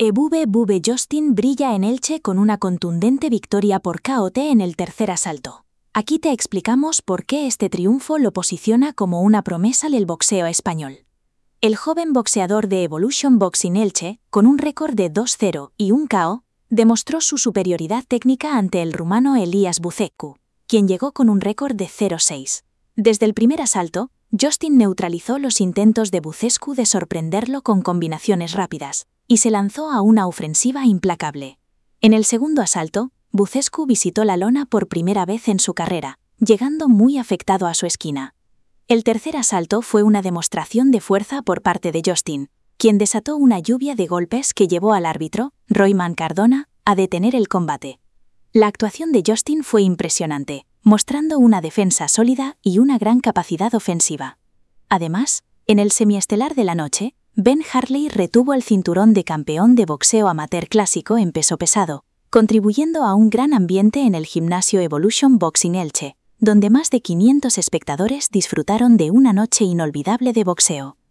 Ebube Justin brilla en Elche con una contundente victoria por KO en el tercer asalto. Aquí te explicamos por qué este triunfo lo posiciona como una promesa del boxeo español. El joven boxeador de Evolution Boxing Elche, con un récord de 2-0 y un KO, demostró su superioridad técnica ante el rumano Elias Bucescu, quien llegó con un récord de 0-6. Desde el primer asalto, Justin neutralizó los intentos de Bucescu de sorprenderlo con combinaciones rápidas, y se lanzó a una ofensiva implacable. En el segundo asalto, Bucescu visitó la lona por primera vez en su carrera, llegando muy afectado a su esquina. El tercer asalto fue una demostración de fuerza por parte de Justin, quien desató una lluvia de golpes que llevó al árbitro, Royman Cardona, a detener el combate. La actuación de Justin fue impresionante, mostrando una defensa sólida y una gran capacidad ofensiva. Además, en el semiestelar de la noche, Ben Hartley retuvo el cinturón de campeón de boxeo amateur clásico en peso pesado, contribuyendo a un gran ambiente en el gimnasio Evolution Boxing Elche, donde más de 500 espectadores disfrutaron de una noche inolvidable de boxeo.